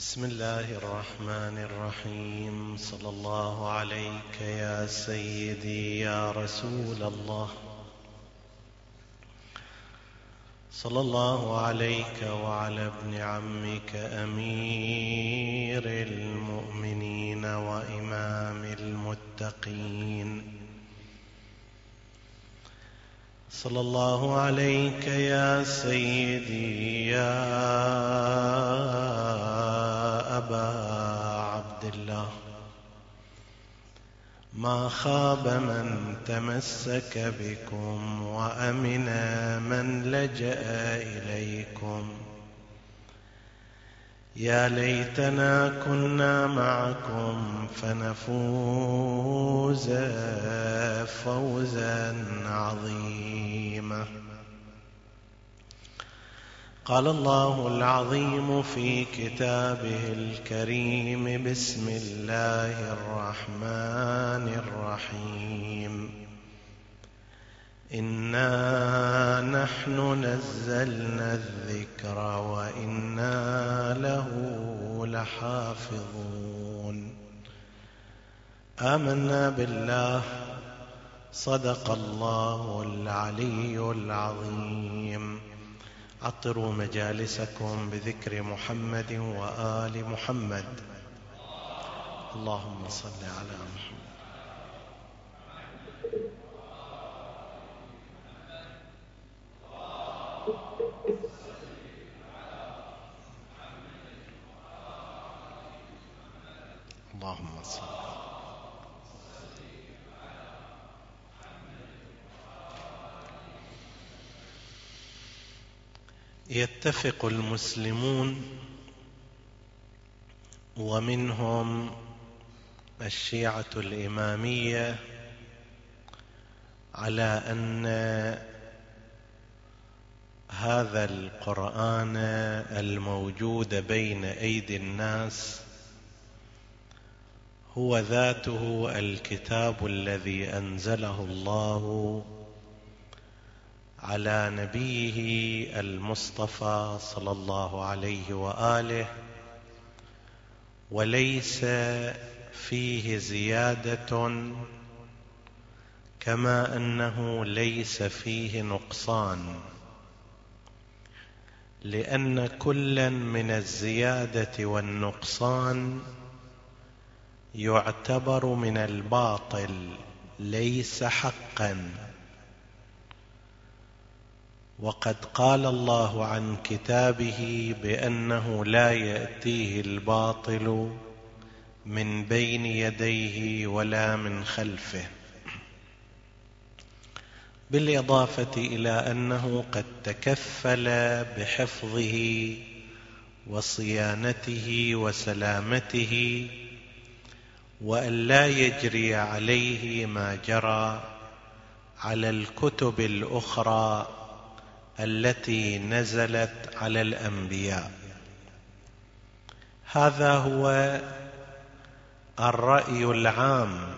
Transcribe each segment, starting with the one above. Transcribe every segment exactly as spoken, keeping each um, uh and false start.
بسم الله الرحمن الرحيم. صلى الله عليك يا سيدي يا رسول الله، صلى الله عليك وعلى ابن عمك أمير المؤمنين وإمام المتقين، صلى الله عليك يا سيدي يا أبا عبد الله. ما خاب من تمسك بكم وأمن من لجأ إليكم. يا ليتنا كنا معكم فنفوز فوزا عظيما. قال الله العظيم في كتابه الكريم: بسم الله الرحمن الرحيم. إنا نحن نزلنا الذكر وإنا له لحافظون. آمنا بالله، صدق الله العلي العظيم. عطروا مجالسكم بذكر محمد وآل محمد. اللهم صل على محمد. اللهم صل. يتفق المسلمون ومنهم الشيعة الإمامية على أن هذا القرآن الموجود بين أيدي الناس هو ذاته الكتاب الذي أنزله الله على نبيه المصطفى صلى الله عليه وآله، وليس فيه زيادة كما أنه ليس فيه نقصان، لأن كلا من الزيادة والنقصان يعتبر من الباطل ليس حقا. وقد قال الله عن كتابه بأنه لا يأتيه الباطل من بين يديه ولا من خلفه، بالإضافة إلى أنه قد تكفل بحفظه وصيانته وسلامته، وأن لا يجري عليه ما جرى على الكتب الأخرى التي نزلت على الأنبياء. هذا هو الرأي العام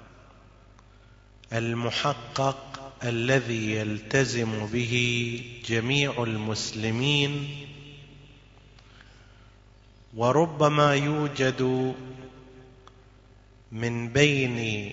المحقق الذي يلتزم به جميع المسلمين. وربما يوجد من بين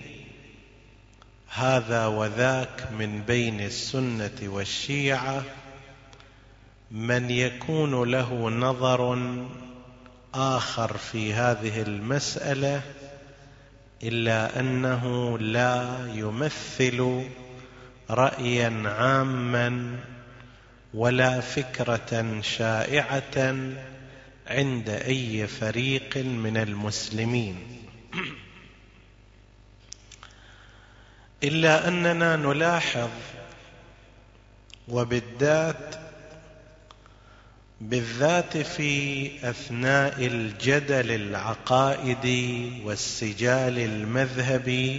هذا وذاك من بين السنة والشيعة من يكون له نظر آخر في هذه المسألة، إلا أنه لا يمثل رأيا عاما ولا فكرة شائعة عند أي فريق من المسلمين، إلا أننا نلاحظ، وبالذات بالذات في أثناء الجدل العقائدي والسجال المذهبي،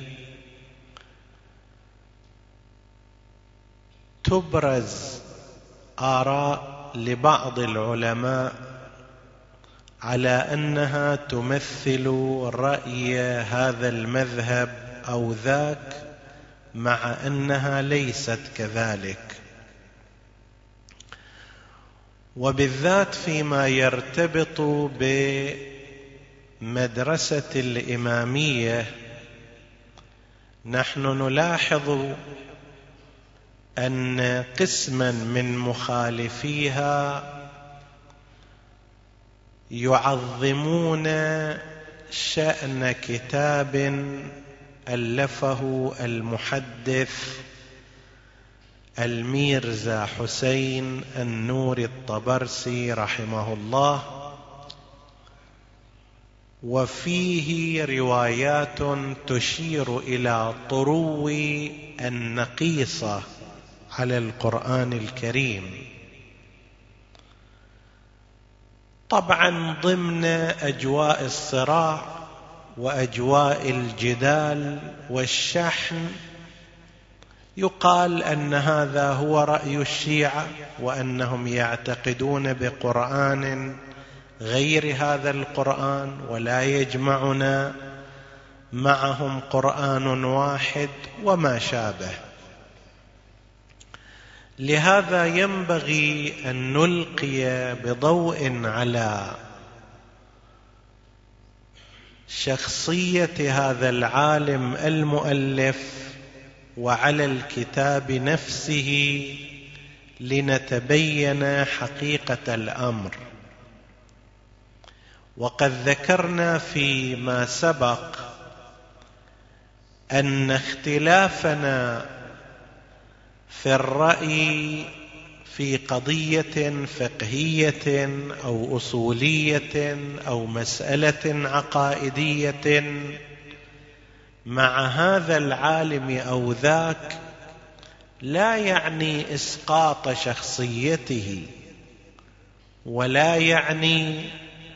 تبرز آراء لبعض العلماء على أنها تمثل رأي هذا المذهب أو ذاك، مع أنها ليست كذلك. وبالذات فيما يرتبط بمدرسة الإمامية نحن نلاحظ أن قسما من مخالفيها يعظمون شأن كتاب ألفه المحدث الميرزا حسين النوري الطبرسي رحمه الله، وفيه روايات تشير إلى طرو النقيصة على القرآن الكريم، طبعا ضمن أجواء الصراع وأجواء الجدال والشحن. يقال أن هذا هو رأي الشيعة وأنهم يعتقدون بقرآن غير هذا القرآن ولا يجمعنا معهم قرآن واحد وما شابه. لهذا ينبغي أن نلقي بضوء على شخصية هذا العالم المؤلف وعلى الكتاب نفسه لنتبين حقيقة الأمر. وقد ذكرنا فيما سبق أن اختلافنا في الرأي في قضية فقهية أو أصولية أو مسألة عقائدية مع هذا العالم أو ذاك لا يعني إسقاط شخصيته ولا يعني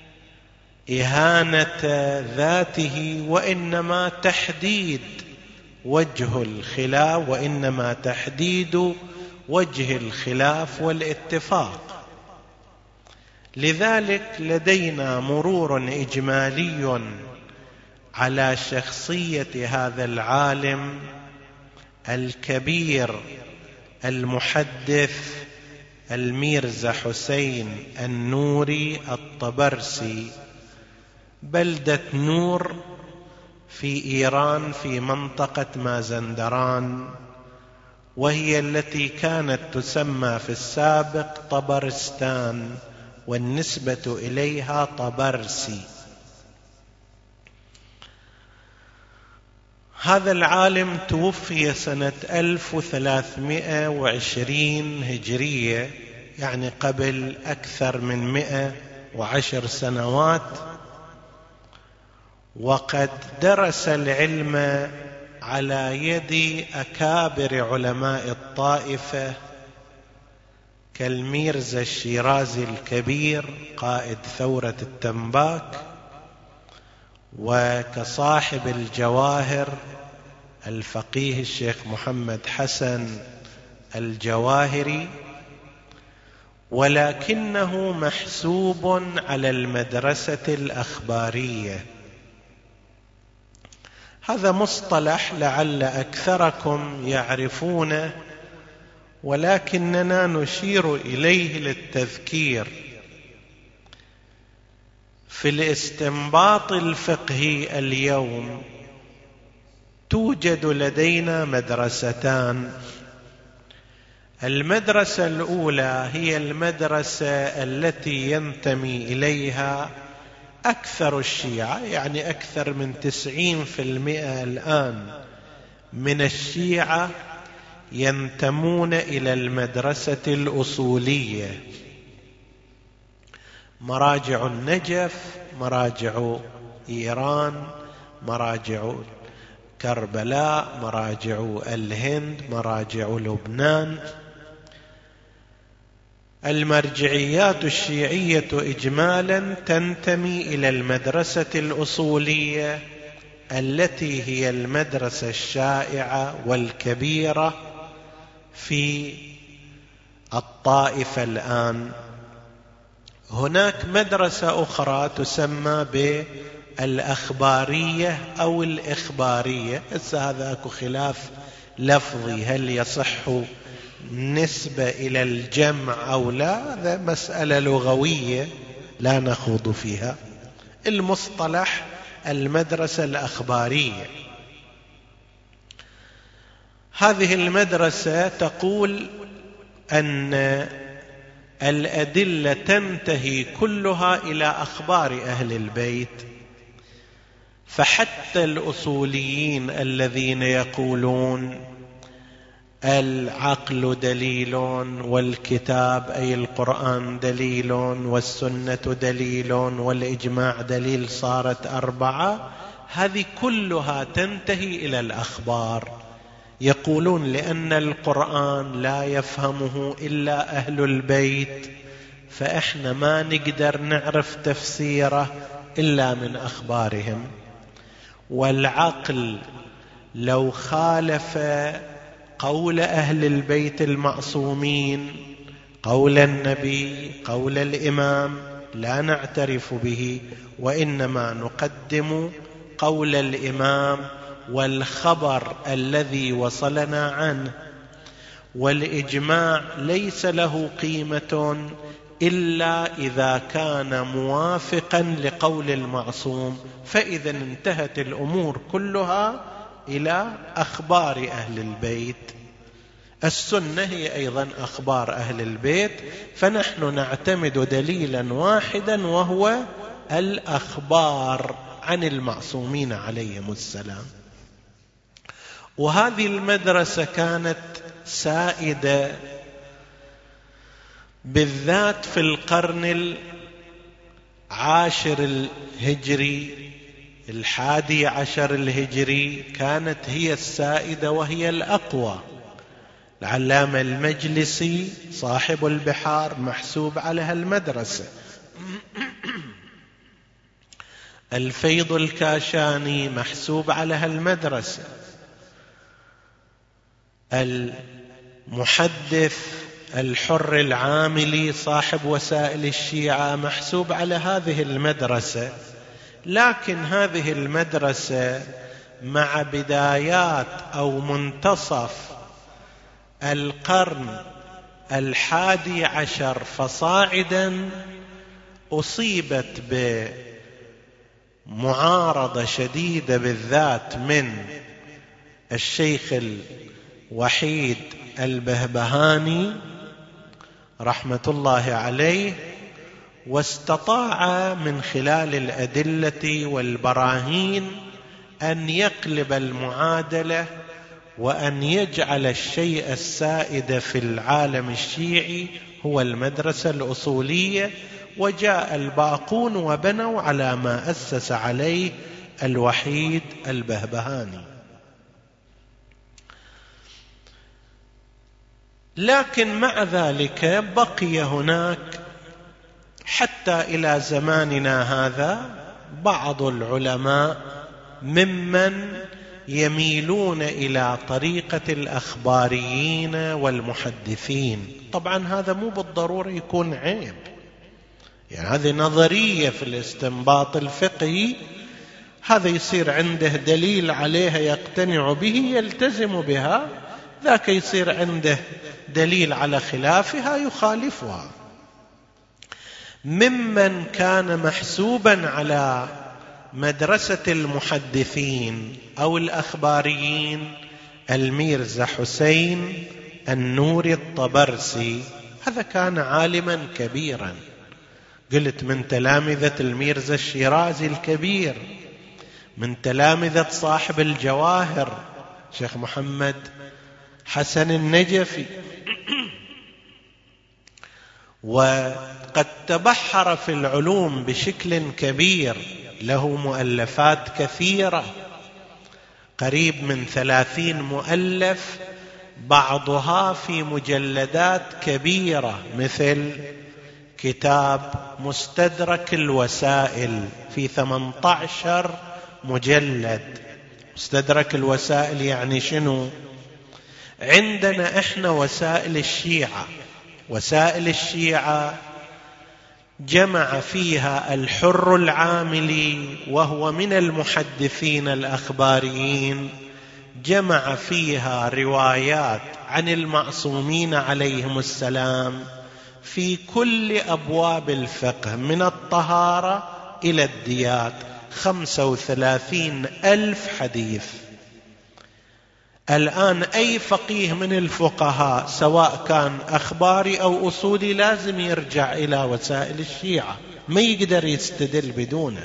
إهانة ذاته، وإنما تحديد وجه الخلاف وإنما تحديد وجه الخلاف والاتفاق. لذلك لدينا مرور إجمالي على شخصية هذا العالم الكبير المحدث الميرزا حسين النوري الطبرسي، بلدة نور في إيران في منطقة مازندران، وهي التي كانت تسمى في السابق طبرستان والنسبة إليها طبرسي. هذا العالم توفي سنة ألف وثلاثمائة وعشرين هجرية، يعني قبل أكثر من مئة وعشر سنوات، وقد درس العلم على يد أكابر علماء الطائفة كالميرزا الشيرازي الكبير قائد ثورة التنباك، وكصاحب الجواهر الفقيه الشيخ محمد حسن الجواهري، ولكنه محسوب على المدرسة الأخبارية. هذا مصطلح لعل أكثركم يعرفونه، ولكننا نشير إليه للتذكير. في الاستنباط الفقهي اليوم توجد لدينا مدرستان. المدرسة الأولى هي المدرسة التي ينتمي إليها أكثر الشيعة، يعني أكثر من تسعين في المئة الآن من الشيعة ينتمون إلى المدرسة الأصولية. مراجع النجف، مراجع إيران، مراجع كربلاء، مراجع الهند، مراجع لبنان. المرجعيات الشيعية إجمالا تنتمي إلى المدرسة الأصولية التي هي المدرسة الشائعة والكبيرة في الطائفة الآن. هناك مدرسة أخرى تسمى بالأخبارية أو الإخبارية، هسه هذا أكو خلاف لفظي، هل يصح نسبة إلى الجمع أو لا، هذا مسألة لغوية لا نخوض فيها. المصطلح المدرسة الأخبارية، هذه المدرسة تقول أن الأدلة تنتهي كلها إلى أخبار أهل البيت، فحتى الأصوليين الذين يقولون العقل دليل والكتاب أي القرآن دليل والسنة دليل والإجماع دليل، صارت أربعة، هذه كلها تنتهي إلى الأخبار. يقولون لأن القرآن لا يفهمه إلا أهل البيت، فإحنا ما نقدر نعرف تفسيره إلا من أخبارهم. والعقل لو خالف قول أهل البيت المعصومين، قول النبي، قول الإمام، لا نعترف به، وإنما نقدم قول الإمام والخبر الذي وصلنا عنه. والإجماع ليس له قيمة إلا إذا كان موافقا لقول المعصوم، فإذا انتهت الأمور كلها إلى أخبار أهل البيت. السنة هي أيضا أخبار أهل البيت، فنحن نعتمد دليلا واحدا وهو الأخبار عن المعصومين عليهم السلام. وهذه المدرسة كانت سائدة بالذات في القرن العاشر الهجري، الحادي عشر الهجري، كانت هي السائدة وهي الأقوى. العلامة المجلسي صاحب البحار محسوب على هالمدرسة، الفيض الكاشاني محسوب على هالمدرسة، المحدث الحر العاملي صاحب وسائل الشيعة محسوب على هذه المدرسة. لكن هذه المدرسة مع بدايات أو منتصف القرن الحادي عشر فصاعدا أصيبت بمعارضة شديدة، بالذات من الشيخ الوحيد البهبهاني رحمة الله عليه، واستطاع من خلال الأدلة والبراهين أن يقلب المعادلة وأن يجعل الشيء السائد في العالم الشيعي هو المدرسة الأصولية، وجاء الباقون وبنوا على ما أسس عليه الوحيد البهبهاني. لكن مع ذلك بقي هناك حتى إلى زماننا هذا بعض العلماء ممن يميلون إلى طريقة الأخباريين والمحدثين. طبعا هذا مو بالضرورة يكون عيب، يعني هذه نظرية في الاستنباط الفقهي، هذا يصير عنده دليل عليها يقتنع به يلتزم بها، ذاك يصير عنده دليل على خلافها يخالفها. ممن كان محسوبا على مدرسة المحدثين أو الأخباريين الميرزا حسين النوري الطبرسي، هذا كان عالما كبيرا، قلت من تلامذة الميرزا الشيرازي الكبير، من تلامذة صاحب الجواهر شيخ محمد حسن النجفي، وقد تبحر في العلوم بشكل كبير، له مؤلفات كثيرة، قريب من ثلاثين مؤلف، بعضها في مجلدات كبيرة، مثل كتاب مستدرك الوسائل في ثمانية عشر مجلد. مستدرك الوسائل يعني شنو؟ عندنا احنا وسائل الشيعة، وسائل الشيعة جمع فيها الحر العاملي وهو من المحدثين الأخباريين جمع فيها روايات عن المعصومين عليهم السلام في كل أبواب الفقه من الطهارة إلى الديات، خمسة وثلاثين ألف حديث. الآن أي فقيه من الفقهاء سواء كان أخباري أو أصولي لازم يرجع إلى وسائل الشيعة، ما يقدر يستدل بدونه.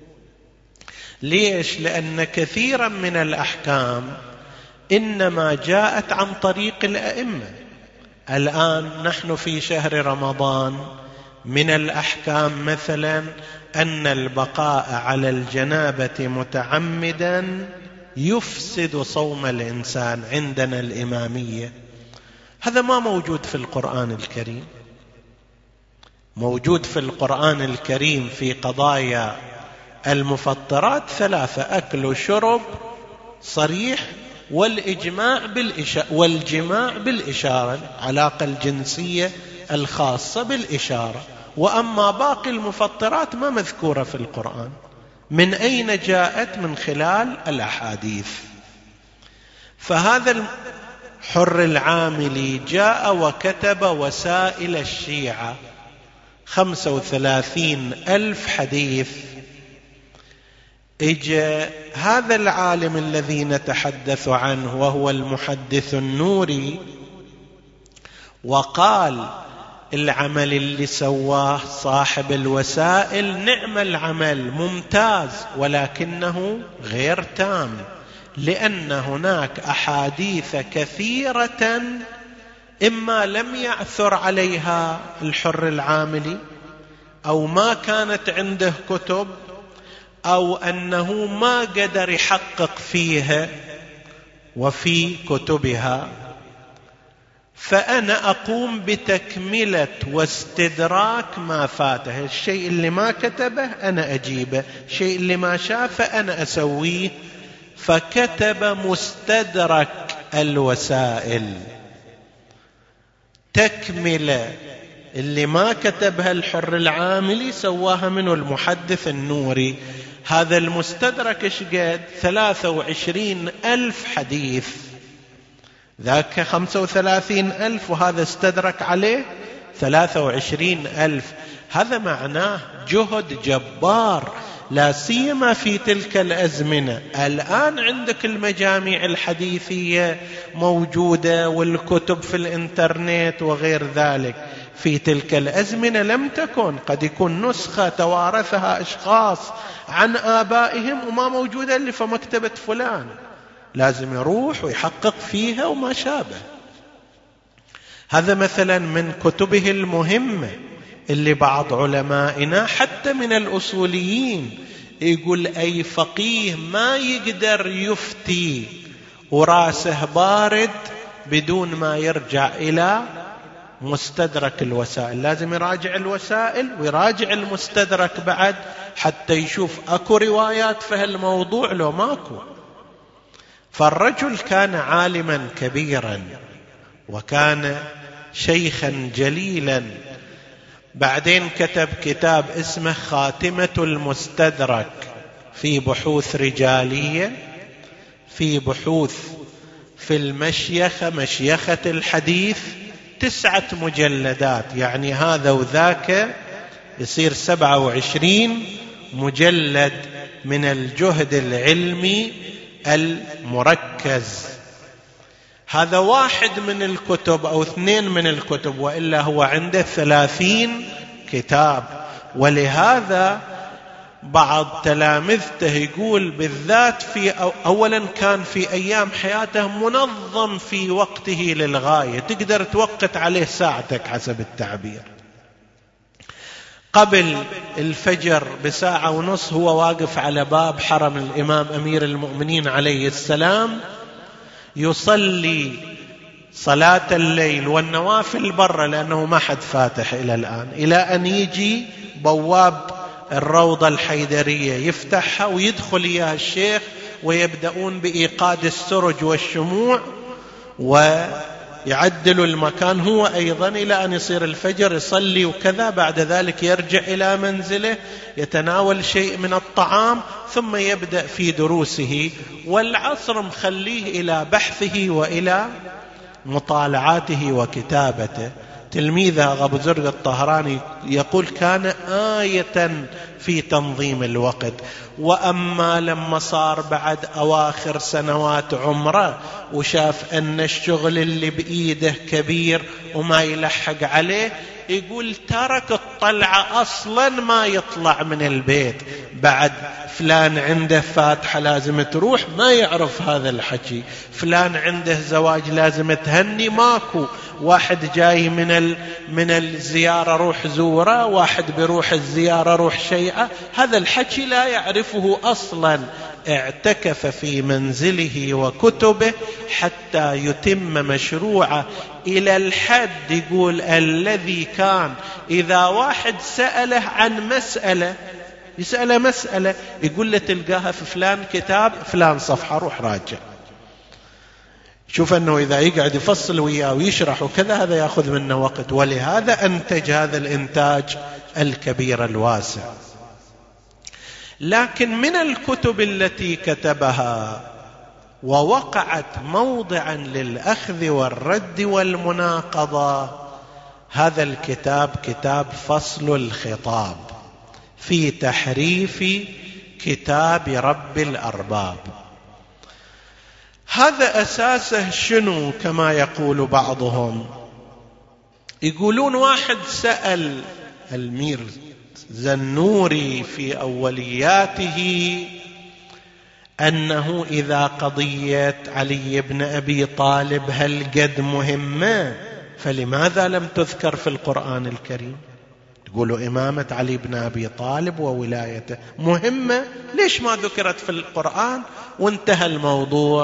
ليش؟ لأن كثيرا من الأحكام إنما جاءت عن طريق الأئمة. الآن نحن في شهر رمضان، من الأحكام مثلا أن البقاء على الجنابة متعمدا يفسد صوم الإنسان عندنا الإمامية. هذا ما موجود في القرآن الكريم. موجود في القرآن الكريم في قضايا المفطرات ثلاثة: أكل وشرب صريح، والإجماع بالإشارة والجماع بالإشارة، العلاقة الجنسية الخاصة بالإشارة. وأما باقي المفطرات ما مذكورة في القرآن. من أين جاءت؟ من خلال الأحاديث. فهذا الحر العاملي جاء وكتب وسائل الشيعة، خمسة وثلاثين ألف حديث. إجا هذا العالم الذي نتحدث عنه وهو المحدث النوري وقال العمل اللي سواه صاحب الوسائل نعم العمل ممتاز، ولكنه غير تام، لأن هناك أحاديث كثيرة إما لم يعثر عليها الحر العاملي، أو ما كانت عنده كتب، أو أنه ما قدر يحقق فيها وفي كتبها. فأنا أقوم بتكملة واستدراك ما فاته. الشيء اللي ما كتبه أنا أجيبه، الشيء اللي ما شافه أنا أسويه. فكتب مستدرك الوسائل، تكملة اللي ما كتبها الحر العاملي سواها منه المحدث النوري. هذا المستدرك ايش قد؟ ثلاثة وعشرين ألف حديث. ذاك خمسة وثلاثين ألف وهذا استدرك عليه ثلاثة وعشرين ألف. هذا معناه جهد جبار، لا سيما في تلك الأزمنة. الآن عندك المجامع الحديثية موجودة والكتب في الإنترنت وغير ذلك. في تلك الأزمنة لم تكن، قد يكون نسخة توارثها أشخاص عن آبائهم وما موجودة اللي في مكتبة فلان، لازم يروح ويحقق فيها وما شابه. هذا مثلا من كتبه المهمة اللي بعض علمائنا حتى من الأصوليين يقول أي فقيه ما يقدر يفتي وراسه بارد بدون ما يرجع إلى مستدرك الوسائل. لازم يراجع الوسائل ويراجع المستدرك بعد حتى يشوف أكو روايات في الموضوع لو ماكو. فالرجل كان عالما كبيرا وكان شيخا جليلا. بعدين كتب كتاب اسمه خاتمة المستدرك في بحوث رجالية، في بحوث في المشيخة، مشيخة الحديث، تسعة مجلدات، يعني هذا وذاك يصير سبعة وعشرين مجلد من الجهد العلمي المركز. هذا واحد من الكتب أو اثنين من الكتب، وإلا هو عنده ثلاثين كتاب. ولهذا بعض تلامذته يقول بالذات في أولا كان في أيام حياته منظم في وقته للغاية، تقدر توقت عليه ساعتك حسب التعبير. قبل الفجر بساعة ونص هو واقف على باب حرم الإمام أمير المؤمنين عليه السلام يصلي صلاة الليل والنوافل برا، لأنه ما حد فاتح إلى الآن، إلى أن يجي بواب الروضة الحيدرية يفتحها ويدخل إياه الشيخ، ويبدأون بإيقاد السرج والشموع يعدل المكان هو أيضا إلى أن يصير الفجر يصلي وكذا، بعد ذلك يرجع إلى منزله يتناول شيء من الطعام ثم يبدأ في دروسه، والعصر مخليه إلى بحثه وإلى مطالعاته وكتابته. تلميذه أبو زرق الطهراني يقول كان آية في تنظيم الوقت. وأما لما صار بعد أواخر سنوات عمره وشاف أن الشغل اللي بإيده كبير وما يلحق عليه، يقول ترك الطلعة أصلا ما يطلع من البيت، بعد فلان عنده فاتحة لازم تروح ما يعرف هذا الحكي، فلان عنده زواج لازم تهني ماكو، واحد جاي من ال... من الزيارة روح زوره، واحد بيروح الزيارة روح شيعة، هذا الحكي لا يعرفه أصلا. اعتكف في منزله وكتبه حتى يتم مشروعه إلى الحد يقول الذي كان إذا واحد سأله عن مسألة يسأله مسألة يقول له تلقاها في فلان كتاب فلان صفحة روح راجع. شوف أنه إذا يقعد يفصل وياه ويشرح وكذا هذا يأخذ منه وقت، ولهذا أنتج هذا الإنتاج الكبير الواسع. لكن من الكتب التي كتبها ووقعت موضعا للأخذ والرد والمناقضة هذا الكتاب، كتاب فصل الخطاب في تحريف كتاب رب الأرباب. هذا أساسه شنو؟ كما يقول بعضهم، يقولون واحد سأل المير زنوري في أولياته أنه إذا قضية علي بن أبي طالب هل قد مهمة فلماذا لم تذكر في القرآن الكريم؟ تقولوا إمامة علي بن أبي طالب وولايته مهمة، ليش ما ذكرت في القرآن وانتهى الموضوع؟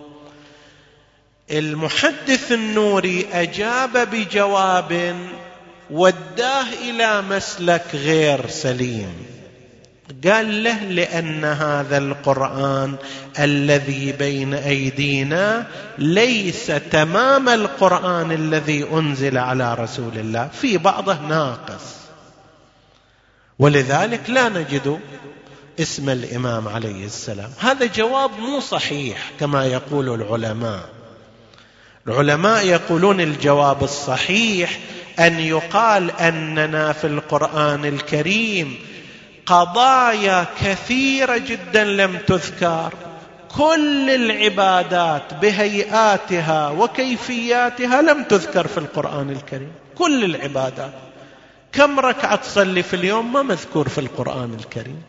المحدث النوري أجاب بجواب وداه إلى مسلك غير سليم. قال له لأن هذا القرآن الذي بين أيدينا ليس تمام القرآن الذي أنزل على رسول الله، في بعضه ناقص، ولذلك لا نجد اسم الإمام عليه السلام. هذا جواب مو صحيح كما يقول العلماء. العلماء يقولون الجواب الصحيح أن يقال أننا في القرآن الكريم قضايا كثيرة جدا لم تذكر، كل العبادات بهيئاتها وكيفياتها لم تذكر في القرآن الكريم، كل العبادات. كم ركعة تصلي في اليوم ما مذكور في القرآن الكريم.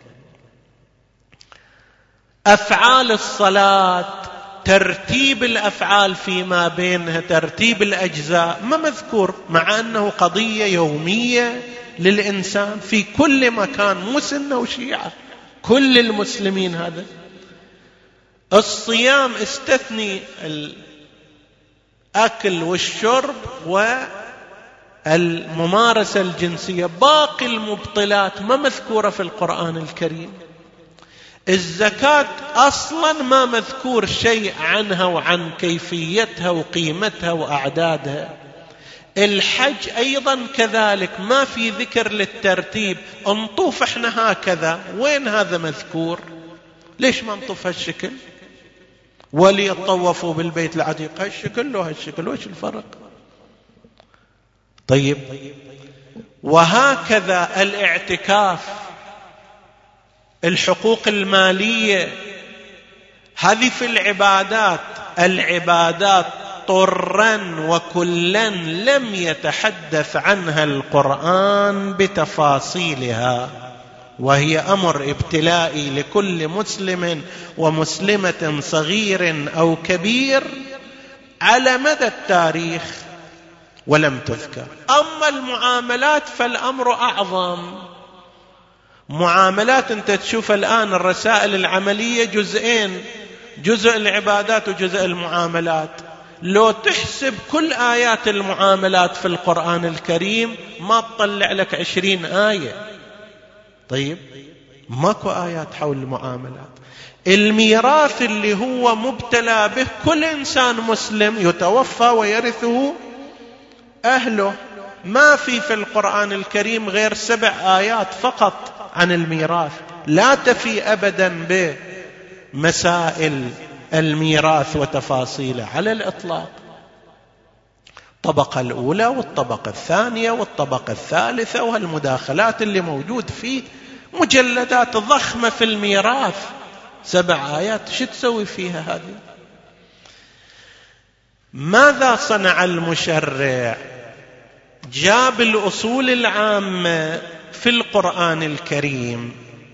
أفعال الصلاة، ترتيب الأفعال فيما بينها، ترتيب الأجزاء ما مذكور، مع أنه قضية يومية للإنسان في كل مكان، مو سنة وشيعة، كل المسلمين. هذا الصيام استثني الأكل والشرب والممارسة الجنسية، باقي المبطلات ما مذكورة في القرآن الكريم. الزكاة أصلا ما مذكور شيء عنها وعن كيفيتها وقيمتها وأعدادها. الحج أيضا كذلك ما في ذكر للترتيب، انطوف احنا هكذا، وين هذا مذكور؟ ليش ما انطوف هالشكل؟ وليطوفوا بالبيت العتيق هالشكل وهالشكل، وش الفرق؟ طيب، وهكذا الاعتكاف، الحقوق المالية، هذه في العبادات. العبادات طرا وكلا لم يتحدث عنها القرآن بتفاصيلها، وهي أمر ابتلائي لكل مسلم ومسلمة صغير أو كبير على مدى التاريخ، ولم تذكر. أما المعاملات فالأمر أعظم. معاملات أنت تشوف الآن الرسائل العملية جزئين، جزء العبادات وجزء المعاملات. لو تحسب كل آيات المعاملات في القرآن الكريم ما تطلع لك عشرين آية. طيب، ماكو آيات حول المعاملات. الميراث اللي هو مبتلى به كل إنسان مسلم يتوفى ويرثه أهله، ما في في القرآن الكريم غير سبع آيات فقط عن الميراث، لا تفي أبدا بمسائل الميراث وتفاصيله على الإطلاق. الطبقة الأولى والطبقة الثانية والطبقة الثالثة، وهالمداخلات اللي موجود فيه مجلدات ضخمة في الميراث، سبع آيات شو تسوي فيها هذه؟ ماذا صنع المشرع؟ جاب الأصول العامة في القرآن الكريم،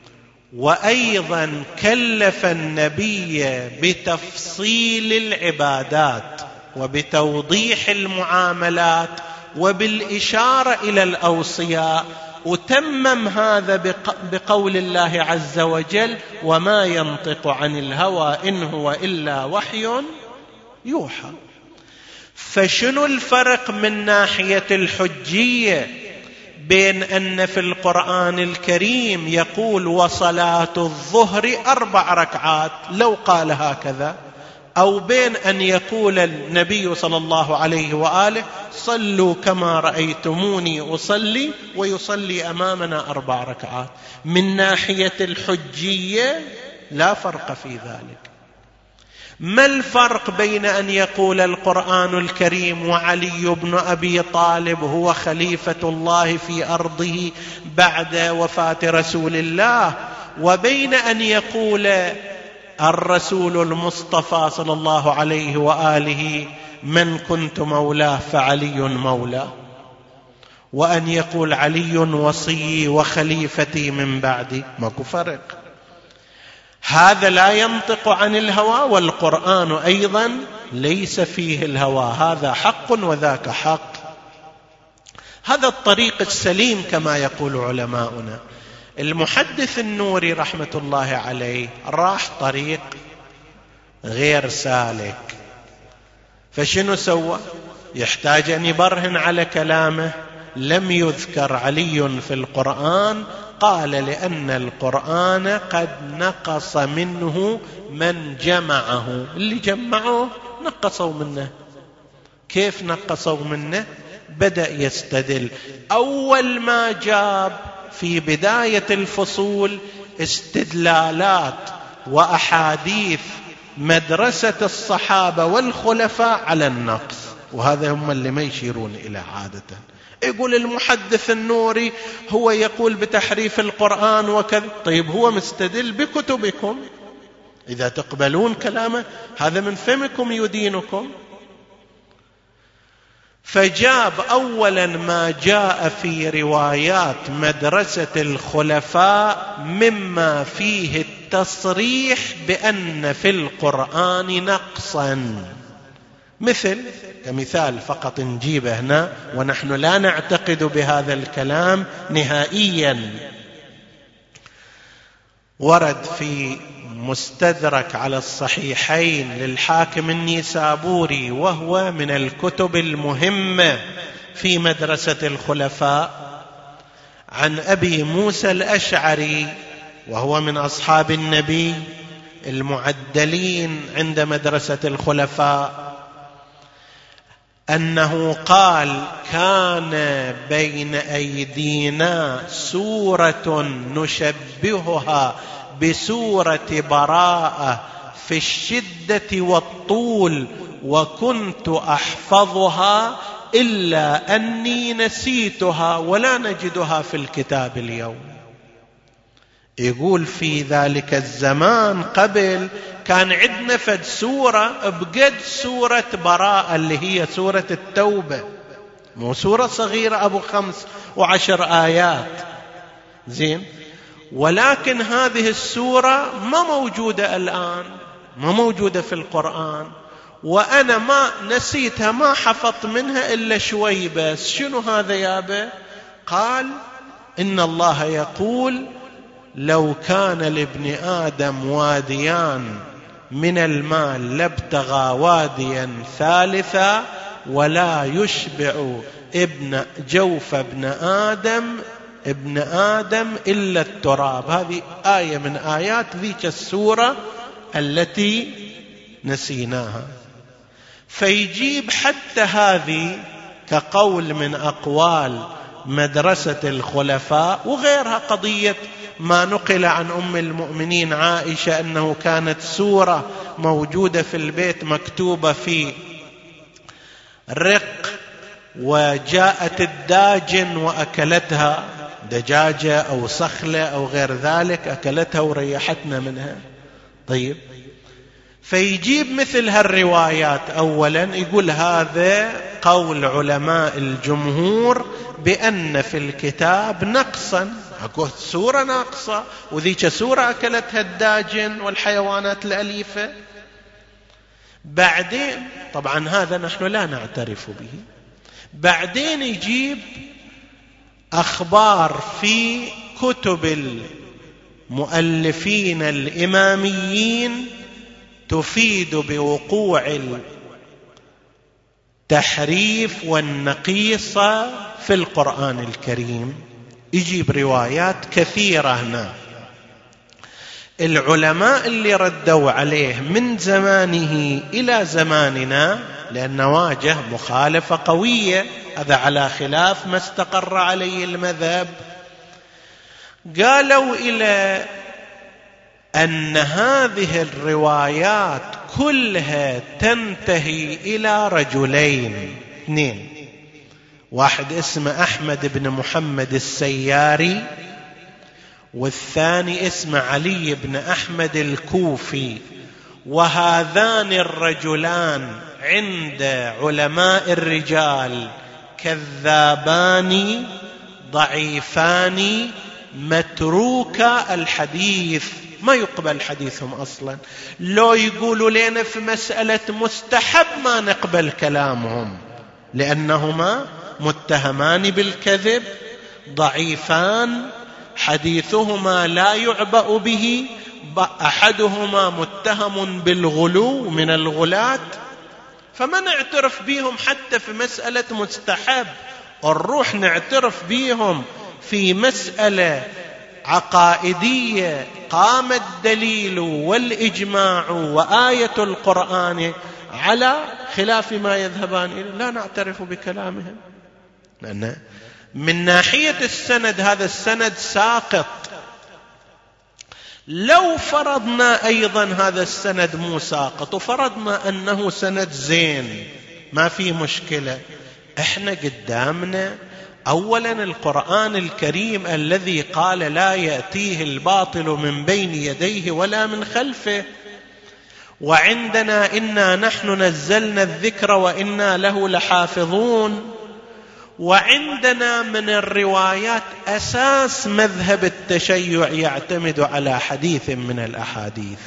وأيضا كلف النبي بتفصيل العبادات وبتوضيح المعاملات وبالإشارة إلى الأوصياء، وتمم هذا بقول الله عز وجل: وما ينطق عن الهوى إن هو إلا وحي يوحى. فشنو الفرق من ناحية الحجية بين أن في القرآن الكريم يقول وصلاة الظهر أربع ركعات لو قال هكذا، أو بين أن يقول النبي صلى الله عليه وآله صلوا كما رأيتموني أصلي ويصلي أمامنا أربع ركعات؟ من ناحية الحجية لا فرق في ذلك. ما الفرق بين أن يقول القرآن الكريم وعلي بن أبي طالب هو خليفة الله في أرضه بعد وفاة رسول الله، وبين أن يقول الرسول المصطفى صلى الله عليه وآله من كنت مولاه فعلي مولاه، وأن يقول علي وصي وخليفتي من بعدي؟ ماكو فرق. هذا لا ينطق عن الهوى، والقرآن أيضا ليس فيه الهوى، هذا حق وذاك حق. هذا الطريق السليم كما يقول علماؤنا. المحدث النوري رحمة الله عليه راح طريق غير سالك، فشنو سوى؟ يحتاج أن يبرهن على كلامه. لم يذكر علي في القرآن، قال لأن القرآن قد نقص منه من جمعه، اللي جمعه نقصوا منه. كيف نقصوا منه؟ بدأ يستدل. أول ما جاب في بداية الفصول استدلالات وأحاديث مدرسة الصحابة والخلفاء على النقص، وهذا هم اللي ما يشيرون إلى عادة. يقول المحدث النوري هو يقول بتحريف القرآن وكذا. طيب هو مستدل بكتبكم، إذا تقبلون كلامه هذا من فمكم يدينكم. فجاب أولا ما جاء في روايات مدرسة الخلفاء مما فيه التصريح بأن في القرآن نقصا، مثل كمثال فقط نجيبه هنا، ونحن لا نعتقد بهذا الكلام نهائيا. ورد في مستدرك على الصحيحين للحاكم النيسابوري، وهو من الكتب المهمة في مدرسة الخلفاء، عن أبي موسى الأشعري، وهو من أصحاب النبي المعدلين عند مدرسة الخلفاء، أنه قال: كان بين أيدينا سورة نشبهها بسورة براءة في الشدة والطول، وكنت أحفظها إلا أني نسيتها ولا نجدها في الكتاب اليوم. يقول في ذلك الزمان قبل كان عندنا فد سورة بقد سورة براءة اللي هي سورة التوبة، مو سورة صغيرة أبو خمس وعشر آيات، زين، ولكن هذه السورة ما موجودة الآن، ما موجودة في القرآن، وأنا ما نسيتها، ما حفظت منها إلا شوي بس. شنو هذا يابا؟ قال: إن الله يقول: لو كان لابن آدم واديان من المال لابتغى واديا ثالثا ولا يشبع ابن جوف ابن آدم ابن آدم إلا التراب. هذه آية من آيات ذيك السورة التي نسيناها. فيجيب حتى هذه كقول من أقوال مدرسة الخلفاء، وغيرها قضية ما نقل عن أم المؤمنين عائشة أنه كانت سورة موجودة في البيت مكتوبة في رق، وجاءت الداجن وأكلتها، دجاجة أو صخلة أو غير ذلك، أكلتها وريحتنا منها. طيب، فيجيب مثل هالروايات. أولا يقول هذا قول علماء الجمهور بأن في الكتاب نقصا، أكو سورة ناقصة، وذيك سورة أكلتها الداجن والحيوانات الأليفة. بعدين طبعا هذا نحن لا نعترف به. بعدين يجيب أخبار في كتب المؤلفين الإماميين تفيد بوقوع التحريف والنقيصة في القرآن الكريم. يجيب روايات كثيرة هنا. العلماء اللي ردوا عليه من زمانه إلى زماننا، لأنه واجه مخالفة قوية، هذا على خلاف ما استقر عليه المذهب، قالوا إلى أن هذه الروايات كلها تنتهي إلى رجلين اثنين، واحد اسمه أحمد بن محمد السياري، والثاني اسمه علي بن أحمد الكوفي. وهذان الرجلان عند علماء الرجال كذابان ضعيفان متروكا الحديث، ما يقبل حديثهم أصلا. لو يقولوا لنا في مسألة مستحب ما نقبل كلامهم، لأنهما متهمان بالكذب، ضعيفان، حديثهما لا يعبأ به، أحدهما متهم بالغلو من الغلاة، فما نعترف بهم حتى في مسألة مستحب. نروح نعترف بهم في مسألة عقائدية قام الدليل والإجماع وآية القرآن على خلاف ما يذهبان إليه، لا نعترف بكلامهم. لأن من ناحية السند هذا السند ساقط. لو فرضنا أيضا هذا السند مو ساقط وفرضنا أنه سند زين، ما في مشكلة. احنا قدامنا أولا القرآن الكريم الذي قال لا يأتيه الباطل من بين يديه ولا من خلفه، وعندنا إنا نحن نزلنا الذكر وإنا له لحافظون. وعندنا من الروايات أساس مذهب التشيع يعتمد على حديث من الأحاديث.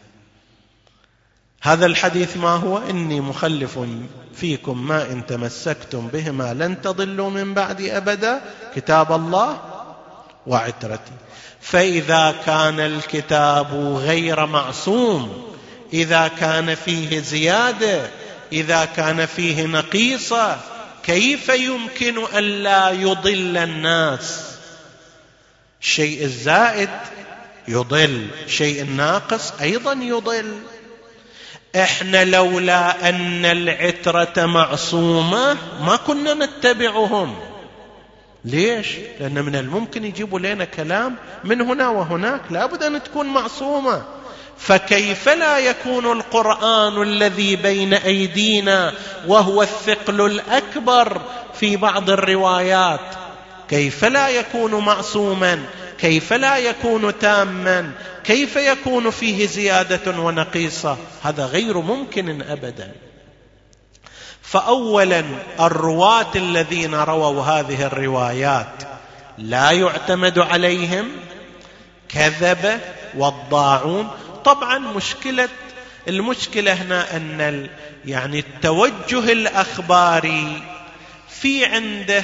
هذا الحديث ما هو؟ إني مخلف فيكم ما إن تمسكتم بهما لن تضلوا من بعدي أبدا، كتاب الله وعترتي. فإذا كان الكتاب غير معصوم، إذا كان فيه زيادة، إذا كان فيه نقيصة، كيف يمكن أن لا يضل الناس؟ الشيء الزائد يضل، شيء الناقص أيضا يضل. احنا لولا أن العترة معصومة ما كنا نتبعهم. ليش؟ لأن من الممكن يجيبوا لنا كلام من هنا وهناك، لابد أن تكون معصومة. فكيف لا يكون القرآن الذي بين أيدينا وهو الثقل الأكبر في بعض الروايات، كيف لا يكون معصوما؟ كيف لا يكون تاما؟ كيف يكون فيه زيادة ونقيصة؟ هذا غير ممكن أبدا. فأولا الرواة الذين رووا هذه الروايات لا يعتمد عليهم، كذب وضاعون. طبعا مشكلة المشكلة هنا أن ال يعني التوجه الأخباري في عنده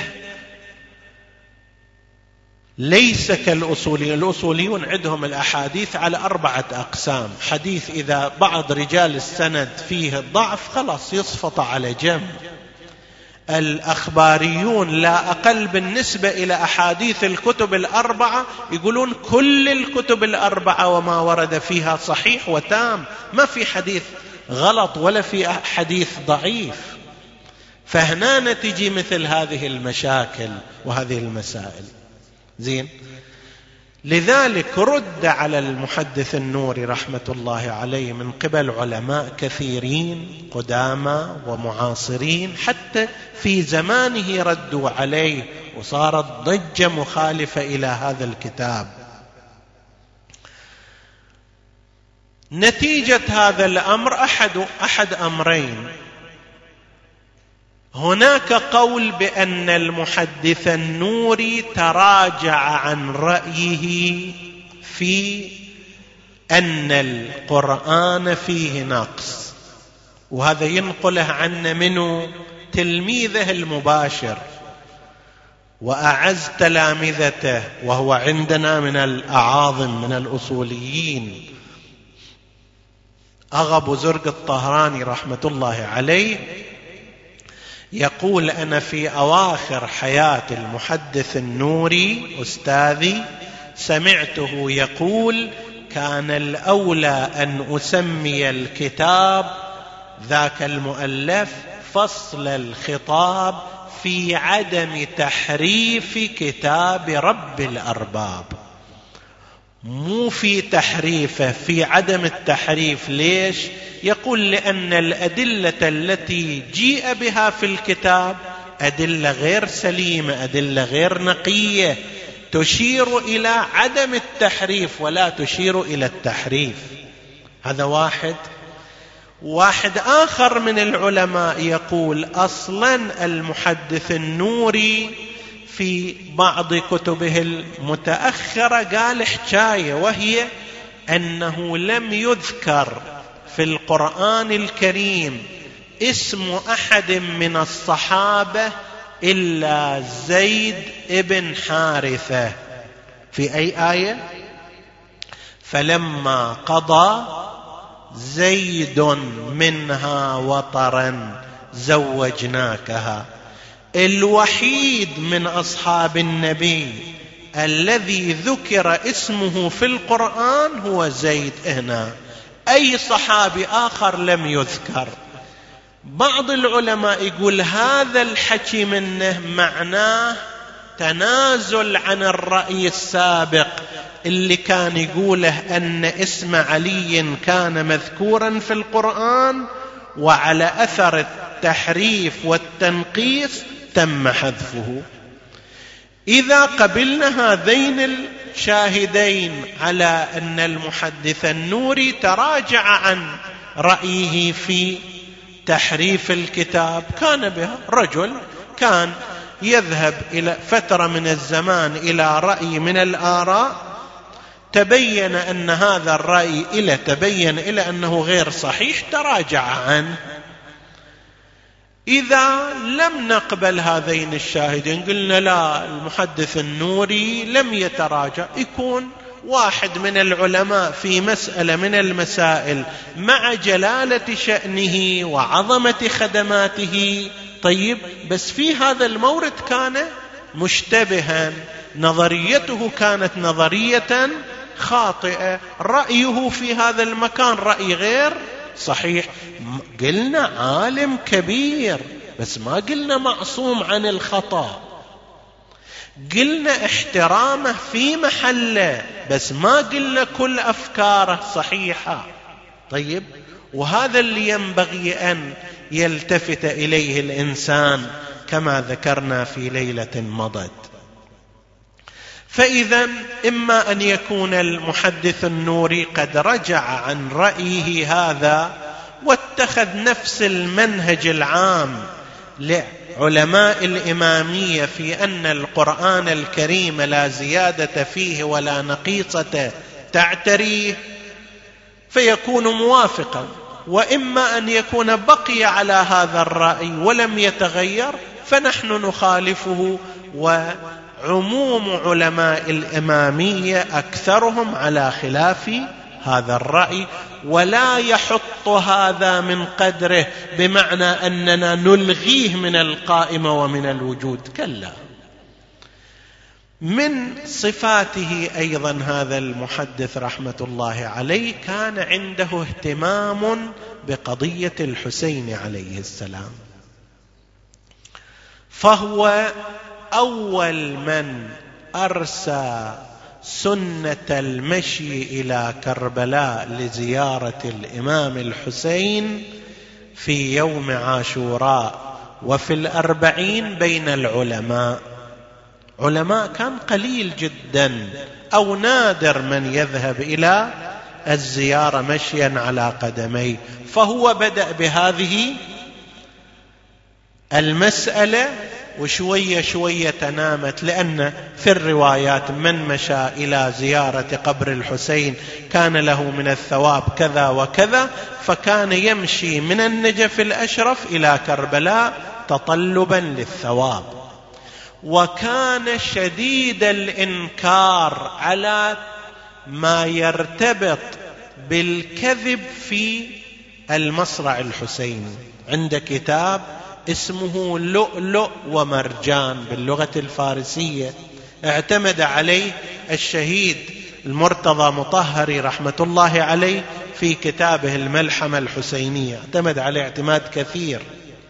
ليس كالأصوليين. الأصوليون عندهم الأحاديث على أربعة أقسام. حديث إذا بعض رجال السند فيه ضعف خلاص يصفط على جنب. الأخباريون لا أقل بالنسبة إلى أحاديث الكتب الأربعة يقولون كل الكتب الأربعة وما ورد فيها صحيح وتام، ما في حديث غلط ولا في حديث ضعيف. فهنا تجي مثل هذه المشاكل وهذه المسائل. زين، لذلك رد على المحدث النوري رحمة الله عليه من قبل علماء كثيرين قدامى ومعاصرين، حتى في زمانه ردوا عليه وصارت ضجة مخالفة إلى هذا الكتاب. نتيجة هذا الأمر أحد أحد أمرين: هناك قول بأن المحدث النوري تراجع عن رأيه في أن القرآن فيه نقص، وهذا ينقله عنا منه تلميذه المباشر وأعز تلامذته، وهو عندنا من الأعاظم من الأصوليين، أغا أبو زرق الطهراني رحمة الله عليه. يقول: أنا في أواخر حياة المحدث النوري أستاذي سمعته يقول: كان الأولى أن أسمي الكتاب ذاك المؤلف فصل الخطاب في عدم تحريف كتاب رب الأرباب، مو في تحريفه، في عدم التحريف. ليش؟ يقول: لأن الأدلة التي جيء بها في الكتاب أدلة غير سليمة، أدلة غير نقية، تشير إلى عدم التحريف ولا تشير إلى التحريف. هذا واحد. واحد آخر من العلماء يقول: أصلا المحدث النوري في بعض كتبه المتأخرة قال حكاية، وهي أنه لم يذكر في القرآن الكريم اسم أحد من الصحابة إلا زيد ابن حارثة. في أي آية؟ فلما قضى زيد منها وطرا زوجناكها. الوحيد من أصحاب النبي الذي ذكر اسمه في القرآن هو زيد هنا، أي صحابي آخر لم يذكر. بعض العلماء يقول هذا الحكي منه معناه تنازل عن الرأي السابق اللي كان يقوله أن اسم علي كان مذكورا في القرآن، وعلى أثر التحريف والتنقيص تم حذفه. إذا قبلنا هذين الشاهدين على أن المحدث النوري تراجع عن رأيه في تحريف الكتاب، كان بها رجل كان يذهب إلى فترة من الزمان إلى رأي من الآراء، تبين أن هذا الرأي إلى تبين إلى أنه غير صحيح، تراجع عنه. إذا لم نقبل هذين الشاهدين قلنا لا، المحدث النوري لم يتراجع، يكون واحد من العلماء في مسألة من المسائل مع جلالة شأنه وعظمة خدماته، طيب، بس في هذا المورد كان مشتبها، نظريته كانت نظرية خاطئة، رأيه في هذا المكان رأي غير صحيح. قلنا عالم كبير بس ما قلنا معصوم عن الخطأ، قلنا احترامه في محله بس ما قلنا كل أفكاره صحيحة. طيب، وهذا اللي ينبغي أن يلتفت إليه الإنسان كما ذكرنا في ليلة مضت. فإذا إما أن يكون المحدث النوري قد رجع عن رأيه هذا واتخذ نفس المنهج العام لعلماء الإمامية في أن القرآن الكريم لا زيادة فيه ولا نقيصة تعتريه، فيكون موافقا، وإما أن يكون بقي على هذا الرأي ولم يتغير فنحن نخالفه. وعموم علماء الإمامية أكثرهم على خلاف هذا الرأي، ولا يحط هذا من قدره بمعنى أننا نلغيه من القائمة ومن الوجود، كلا. من صفاته أيضا هذا المحدث رحمة الله عليه كان عنده اهتمام بقضية الحسين عليه السلام، فهو أول من أرسى سنة المشي إلى كربلاء لزيارة الإمام الحسين في يوم عاشوراء وفي الأربعين بين العلماء. علماء كان قليل جدا أو نادر من يذهب إلى الزيارة مشيا على قدميه، فهو بدأ بهذه المسألة وشوية شوية تنامت، لأن في الروايات من مشى إلى زيارة قبر الحسين كان له من الثواب كذا وكذا، فكان يمشي من النجف الأشرف إلى كربلاء تطلبا للثواب. وكان شديد الإنكار على ما يرتبط بالكذب في المصرع الحسيني، عند كتاب اسمه لؤلؤ ومرجان باللغة الفارسية، اعتمد عليه الشهيد المرتضى مطهري رحمة الله عليه في كتابه الملحمة الحسينية، اعتمد عليه اعتماد كثير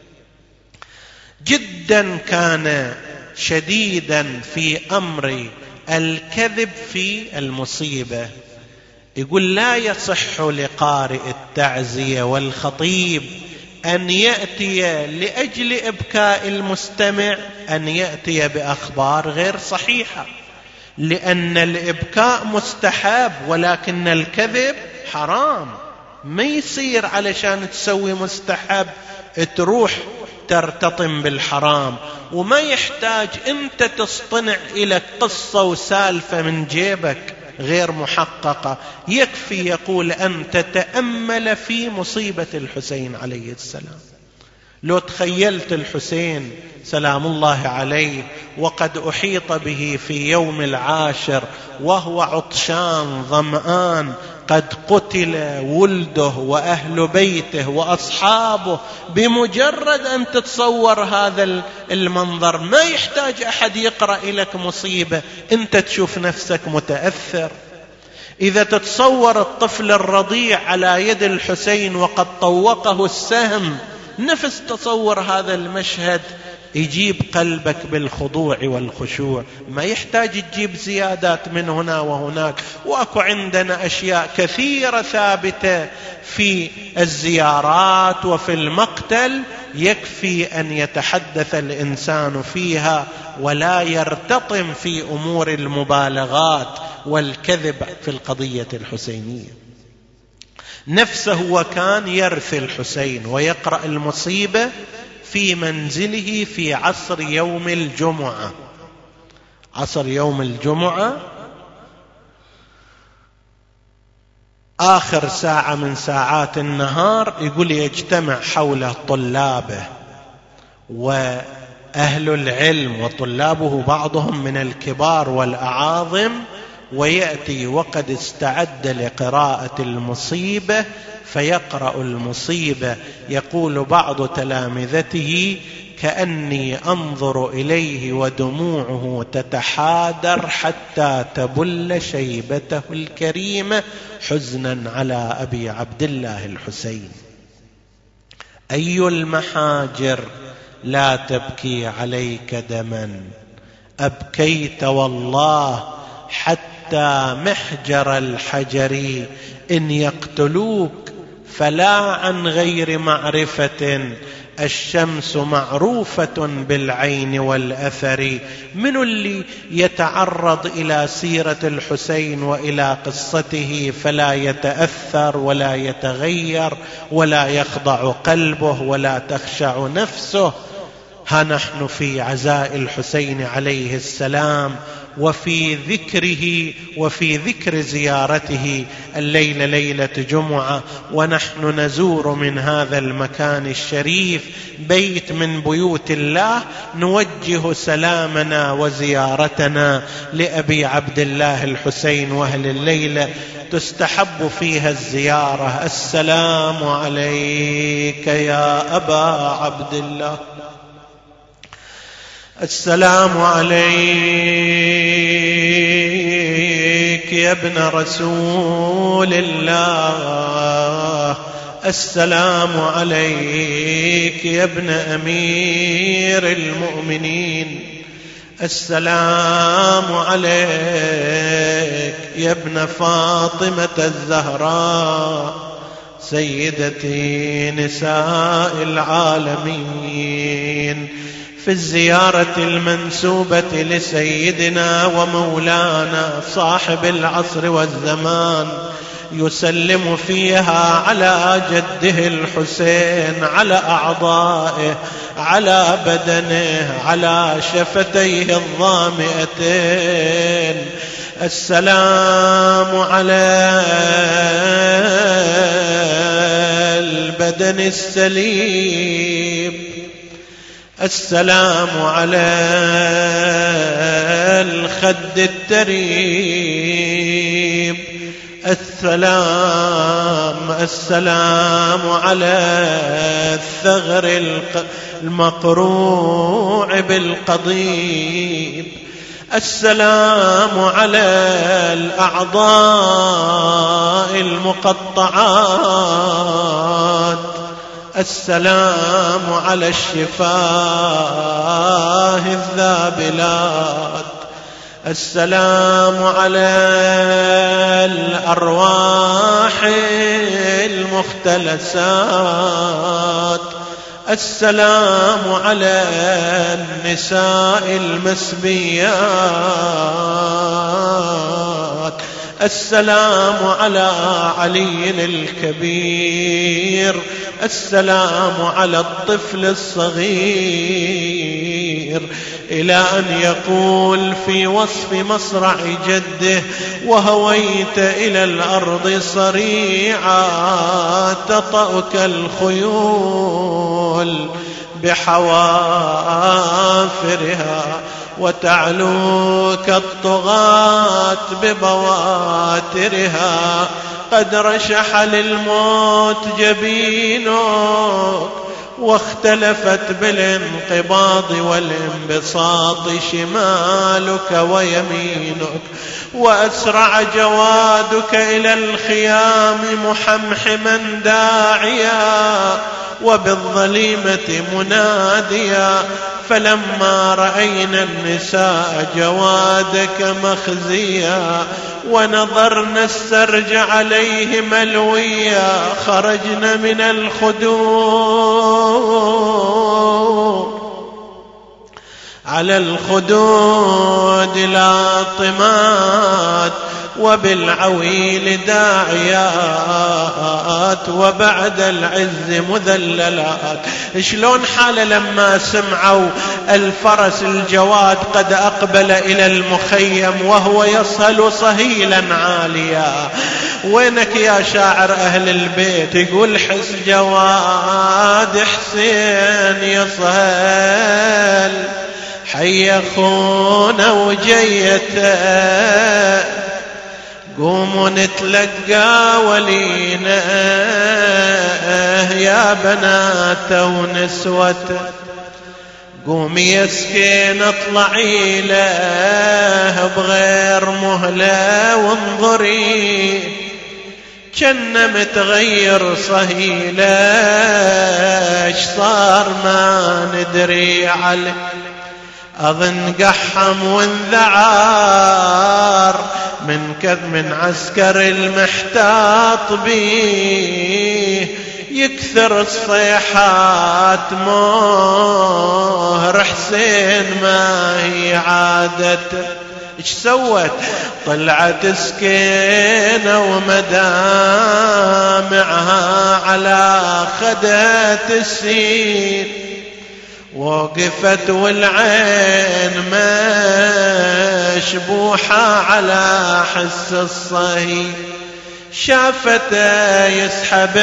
جدا. كان شديدا في أمر الكذب في المصيبة، يقول لا يصح لقارئ التعزية والخطيب أن يأتي لأجل إبكاء المستمع أن يأتي بأخبار غير صحيحة، لأن الإبكاء مستحب ولكن الكذب حرام. ما يصير علشان تسوي مستحب تروح ترتطم بالحرام، وما يحتاج أنت تصطنع إلى قصة وسالفة من جيبك غير محققة، يكفي يقول أن تتأمل في مصيبة الحسين عليه السلام. لو تخيلت الحسين سلام الله عليه وقد أحيط به في يوم العاشر وهو عطشان ظمآن، قد قتل ولده وأهل بيته وأصحابه، بمجرد أن تتصور هذا المنظر ما يحتاج أحد يقرأ لك مصيبة، أنت تشوف نفسك متأثر. إذا تتصور الطفل الرضيع على يد الحسين وقد طوقه السهم، نفس تصور هذا المشهد يجيب قلبك بالخضوع والخشوع، ما يحتاج تجيب زيادات من هنا وهناك. وأكو عندنا أشياء كثيرة ثابتة في الزيارات وفي المقتل، يكفي أن يتحدث الإنسان فيها ولا يرتطم في أمور المبالغات والكذب في القضية الحسينية. نفسه وكان يرثي الحسين ويقرأ المصيبة في منزله في عصر يوم الجمعة. عصر يوم الجمعة آخر ساعة من ساعات النهار، يقول يجتمع حوله طلابه وأهل العلم، وطلابه بعضهم من الكبار والأعاظم، ويأتي وقد استعد لقراءة المصيبة فيقرأ المصيبة. يقول بعض تلامذته كأني أنظر إليه ودموعه تتحادر حتى تبل شيبته الكريمة حزنا على أبي عبد الله الحسين. أي المحاجر لا تبكي عليك دما، أبكيت والله حتى محجر الحجر، إن يقتلوك فلا عن غير معرفة، الشمس معروفة بالعين والأثر. من اللي يتعرض إلى سيرة الحسين وإلى قصته فلا يتأثر ولا يتغير ولا يخضع قلبه ولا تخشع نفسه؟ ها نحن في عزاء الحسين عليه السلام وفي ذكره وفي ذكر زيارته الليلة ليلة جمعة، ونحن نزور من هذا المكان الشريف بيت من بيوت الله نوجه سلامنا وزيارتنا لأبي عبد الله الحسين، وأهل الليلة تستحب فيها الزيارة. السلام عليك يا أبا عبد الله، السلام عليك يا ابن رسول الله، السلام عليك يا ابن أمير المؤمنين، السلام عليك يا ابن فاطمة الزهراء سيدتي نساء العالمين. في الزيارة المنسوبة لسيدنا ومولانا صاحب العصر والزمان يسلم فيها على جده الحسين، على أعضائه، على بدنه، على شفتيه الظامئتين. السلام على البدن السليم، السلام على الخد التريب، السلام السلام على الثغر المقروع بالقضيب، السلام على الأعضاء المقطعات، السلام على الشفاه الذابلات، السلام على الأرواح المختلسات، السلام على النساء المسبيات، السلام على علي الكبير، السلام على الطفل الصغير، إلى أن يقول في وصف مصرع جده: وهويت إلى الأرض صريعا تطأك الخيول بحوافرها وتعلوك الطغاة ببواترها، قد رشح للموت جبينك واختلفت بالانقباض والانبساط شمالك ويمينك، وأسرع جوادك إلى الخيام محمحما داعيا وبالظليمة مناديا، فلما رأينا النساء جوادك مخزيا ونظرنا السرج عليه ملويا، خرجنا من الخدود على الخدود لاطمات وبالعويل داعيات وبعد العز مذللات. شلون حاله لما سمعوا الفرس الجواد قد أقبل إلى المخيم وهو يصهل صهيلا عاليا؟ وينك يا شاعر أهل البيت؟ يقول حس جواد حسين يصهل حي أخونا وجيته، قوموا نتلقى ولينا يا بنات ونسوته، قومي يا سكين اطلعي له بغير مهلة وانظري، كنا متغير صهيله ايش صار ما ندري عليه، أظن قحم وانذعار من كذ من عسكر المحتاط بيه، يكثر الصيحات مهر حسين ما هي عادته. ايش سوت؟ طلعت سكينة ومدامعها على خدة السين، وقفت والعين مشبوحة على حس الصهي، شافته يسحب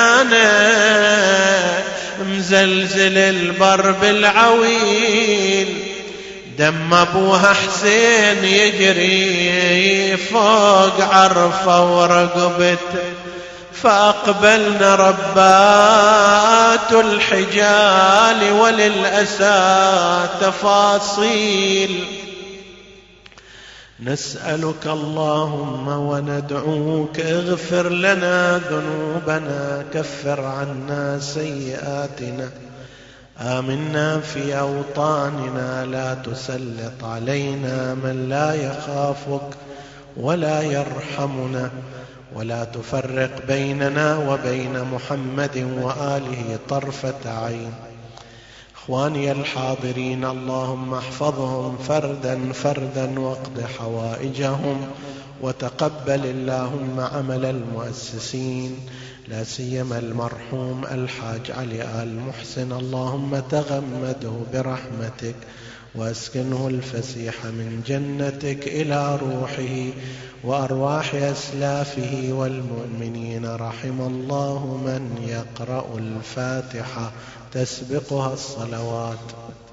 عنانه مزلزل البر بالعويل، دم ابوها حسين يجري فوق عرفه ورقبته، فأقبلنا ربات الحجال وللأسى تفاصيل. نسألك اللهم وندعوك اغفر لنا ذنوبنا، كفر عنا سيئاتنا، آمنا في أوطاننا، لا تسلط علينا من لا يخافك ولا يرحمنا، ولا تفرق بيننا وبين محمد وآله طرفة عين. إخواني الحاضرين، اللهم احفظهم فردا فردا واقض حوائجهم، وتقبل اللهم عمل المؤسسين، لا سيما المرحوم الحاج علي آل محسن، اللهم تغمده برحمتك واسكنه الفسيح من جنتك إلى روحه وأرواح أسلافه والمؤمنين. رحم الله من يقرأ الفاتحة تسبقها الصلوات.